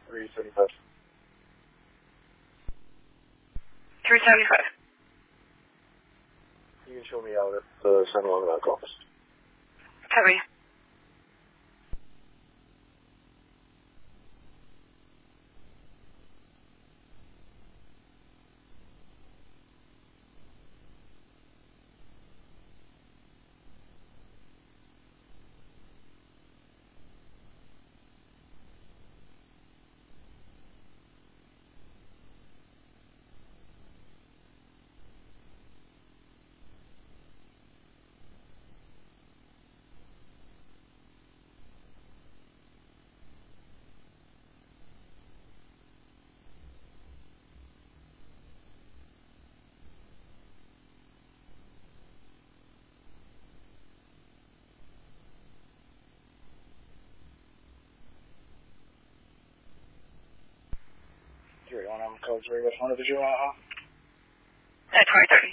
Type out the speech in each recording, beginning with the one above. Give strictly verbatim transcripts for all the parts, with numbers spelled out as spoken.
three seventy-five. three seventy-five. You can show me out at the San Juan Medical office. Copy. Here, you want to call three with one of the Joe, uh-huh? At twenty thirty.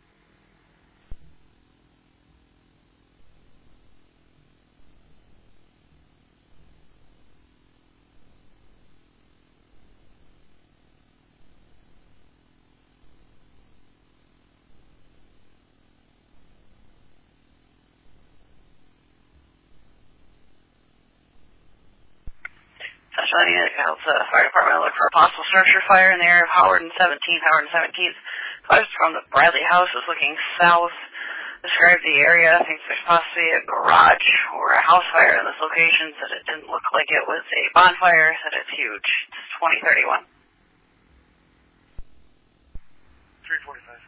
Central Unit helps the fire department look for a possible structure fire in the area of Howard and seventeenth. Howard and seventeenth. Fires from the Bradley house is looking south. Described the area. I think there's possibly a garage or a house fire in this location. Said it didn't look like it was a bonfire. Said it's huge. It's twenty thirty-one. three forty-five.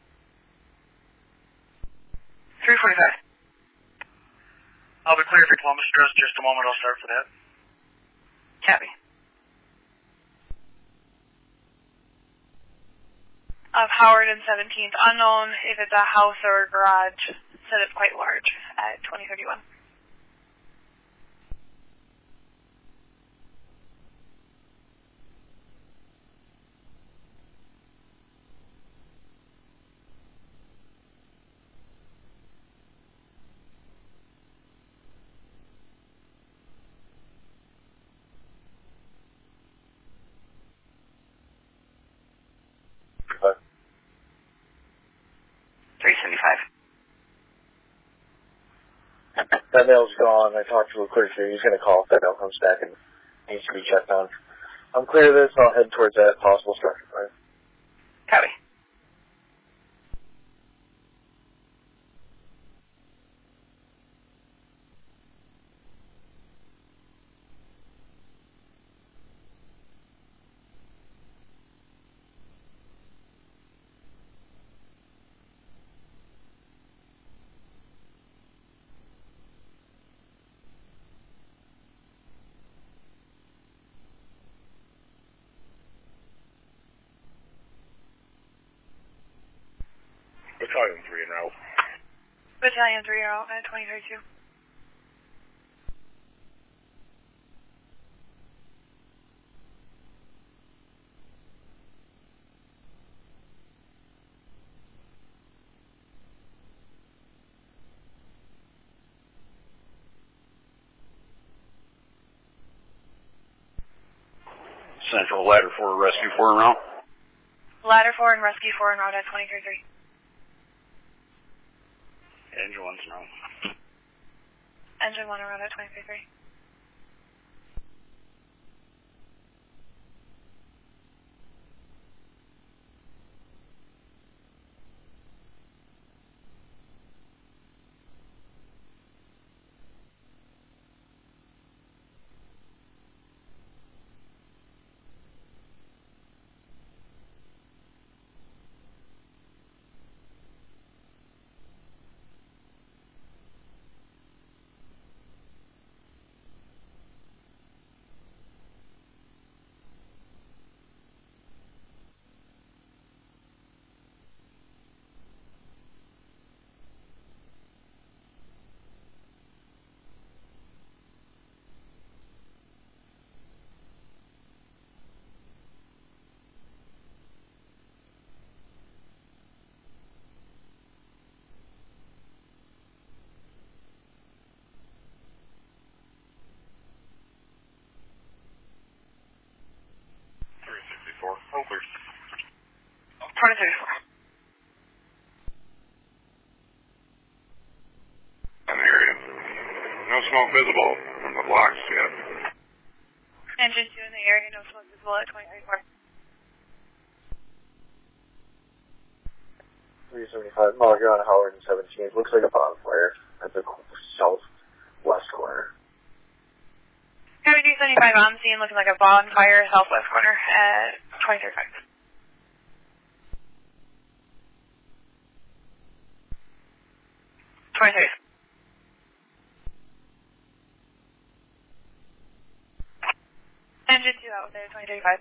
three forty-five. I'll be clear for Columbus address just a moment. I'll start for that. Copy. Of Howard and seventeenth. Unknown if it's a house or a garage. Said it's quite large at twenty thirty-one. three seventy-five. That nail's gone. I talked to a clear through. He's going to call if that nail comes back and needs to be checked on. I'm clear of this, and I'll head towards that possible structure fire. Copy. Battalion three en route. Battalion three out at twenty thirty-two. Central ladder four, rescue four en route. Ladder four and rescue four en route at twenty thirty-three. Engine one's en route. Engine one en route at twenty thirty-three. twenty thirty-four. In the area. No smoke visible from the blocks yet. Engine two in the area, no smoke visible at twenty thirty-four. three seventy-five, Molly, you're on Howard and seventeenth. Looks like a bonfire at the southwest corner. County two seventy-five on scene, looking like a bonfire, southwest corner at twenty thirty-five. twenty thirty. Engine two out there, twenty thirty-five.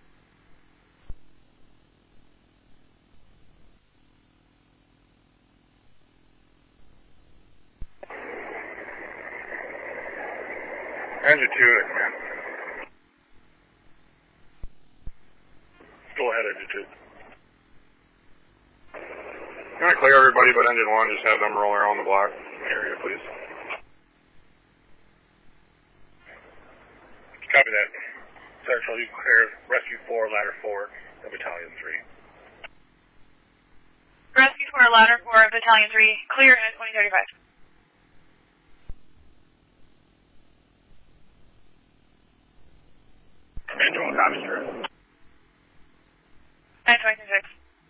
Engine two, command. Go ahead, engine two. I'm going to clear everybody but engine one, just have them roll around the block area, please. Copy that. Central, you clear Rescue four, Ladder four, and Battalion three. Rescue four, Ladder four, Battalion three, clear at twenty thirty-five. Engine one, copy, sir. At twenty thirty-six.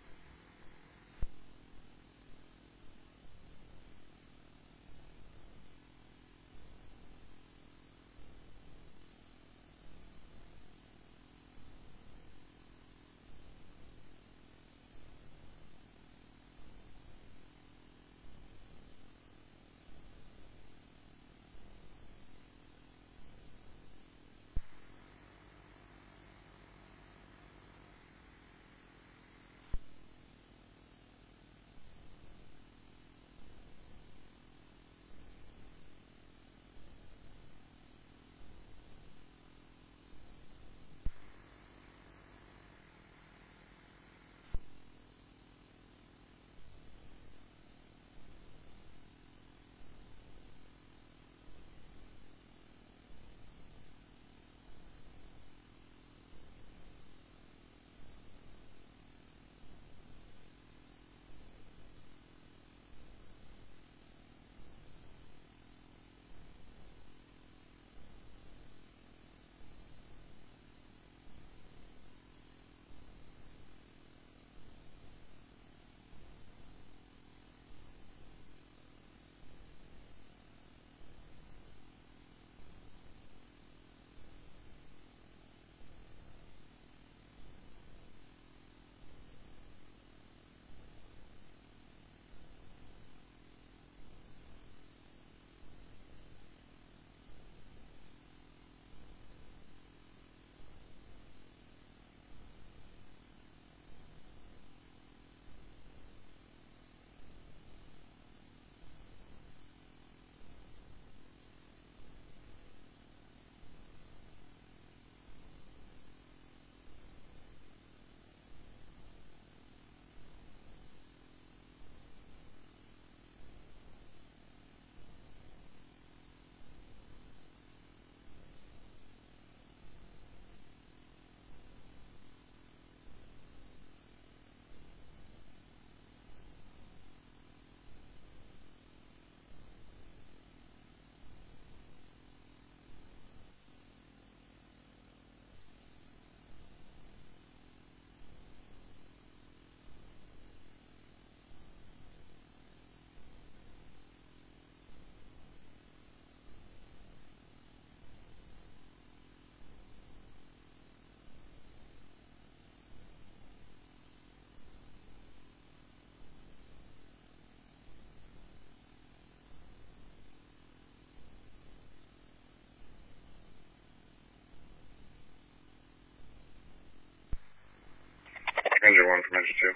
Engine one from engine two.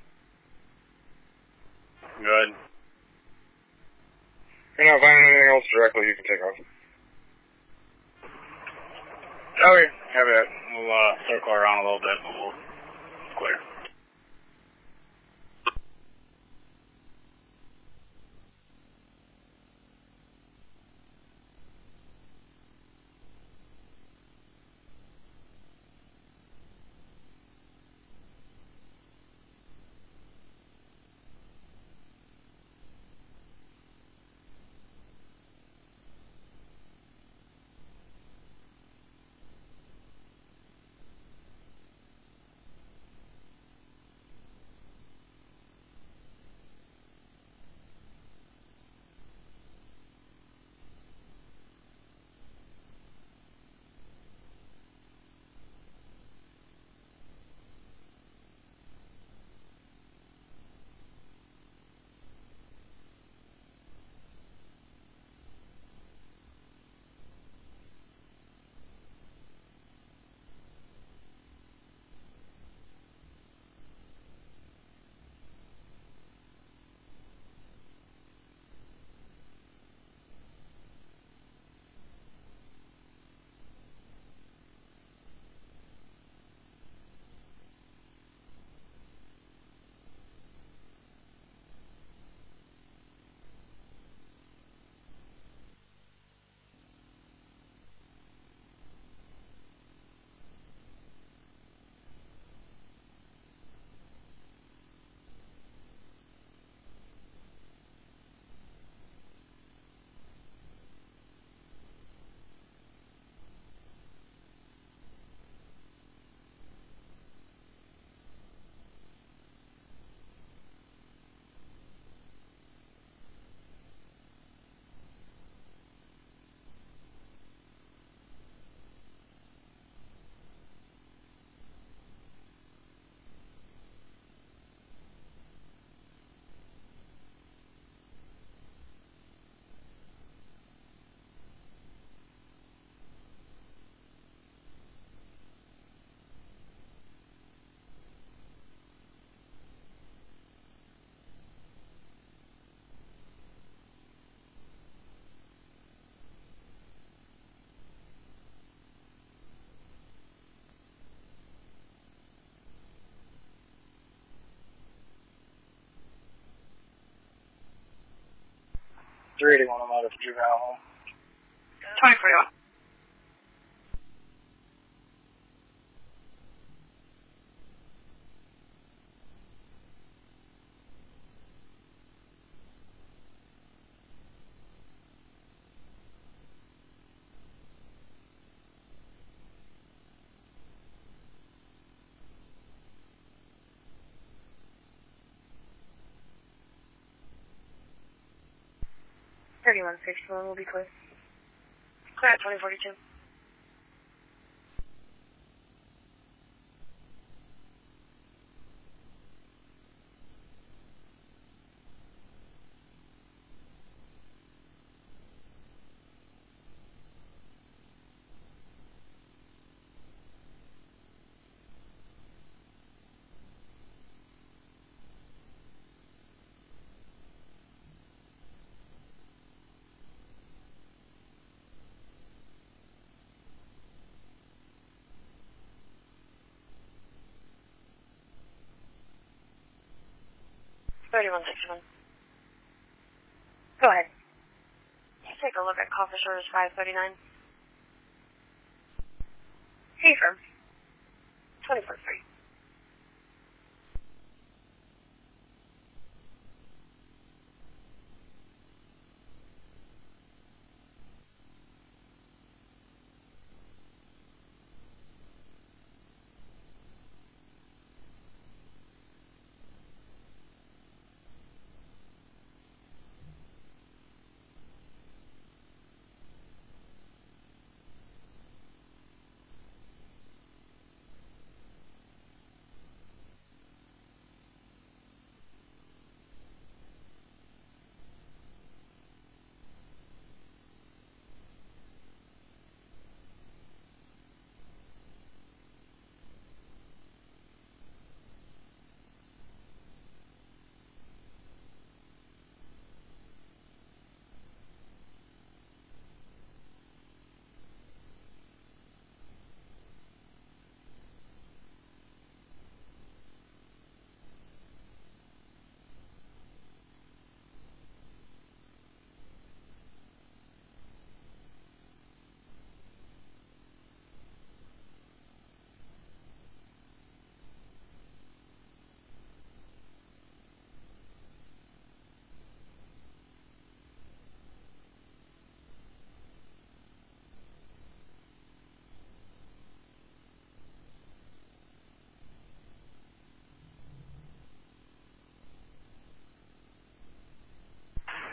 Good. If you're not finding anything else directly, you can take off. Okay, have it. We'll uh, circle around a little bit, but we'll clear. three eighty-one, I'm out of juvenile home. twenty forty-one. thirty-one sixty-one will be clear. Clear at twenty forty-two. thirty-one sixty-one. Go ahead. Take a look at Coffee Shores five thirty-nine. Hey, firm. twenty-four three.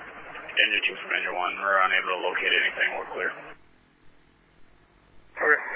Engine two from engine one. We're unable to locate anything. We're clear. Okay.